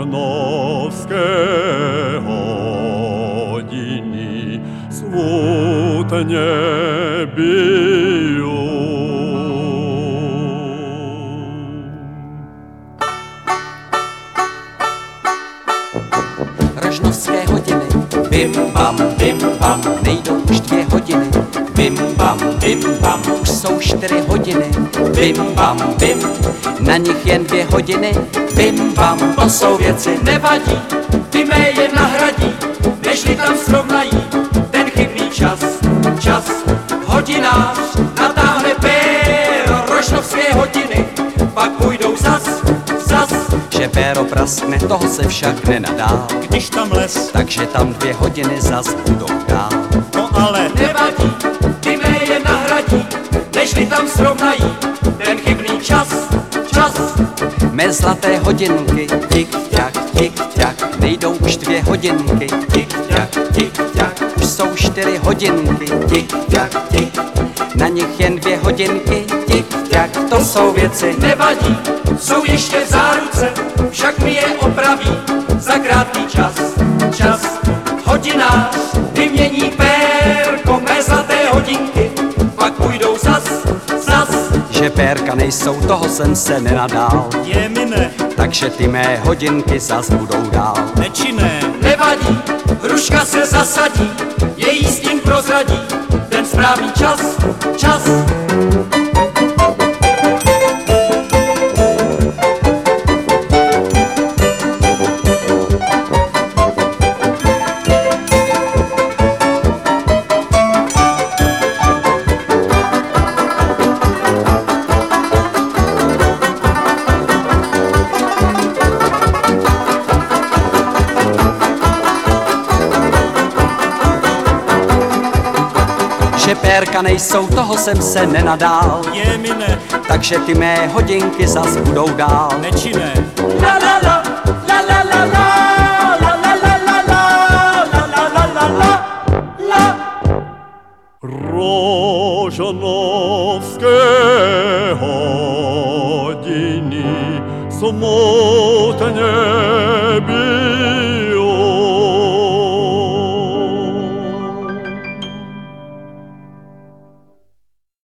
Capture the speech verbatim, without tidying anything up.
rožnovské hodiny smutně bijou. Rožnovské hodiny, bim bam, bim bam, nejdou už dvě hodiny, bim bam, bim bam, už jsou čtyři hodiny, bim bam, bim, na nich jen dvě hodiny, bim bam, to jsou věci, nevadí, ty mé je nahradí, nežli tam srovnají ten chybný čas, čas, hodinář natáhne péro rožnovské hodiny, pak půjdou zas, zas, že péro praskne, toho se však nenadá, když tam les, takže tam dvě hodiny zas budou dál. no ale Nevadí, ty mé je nahradí, nežli tam srovnají ten chybný čas, čas. Mé zlaté hodinky, tik-tak, tik-tak, nejdou už dvě hodinky, tik-tak, tik-tak, už jsou čtyři hodinky, tik-tak, tik, na nich jen dvě hodinky, tik-tak, to jsou věci, nevadí, jsou ještě v záruce, však mi je opraví za krátký čas, čas. Hodinář vymění pérko mé zlaté hodinky, pak půjdou zas, zas. Že pérka nejsou, toho jsem se nenadál, je mi ne, takže ty mé hodinky zas budou dál. nečinné, Nevadí, hruška se zasadí, její stín prozradí ten správný čas, čas. Že pérka nejsou, toho jsem se nenadál, je mi ne, takže ty mé hodinky zas budou dál. nečinné, La la la, la la la la, la la la la la, la la la la la, la. Rožnovské hodiny smutně bijou.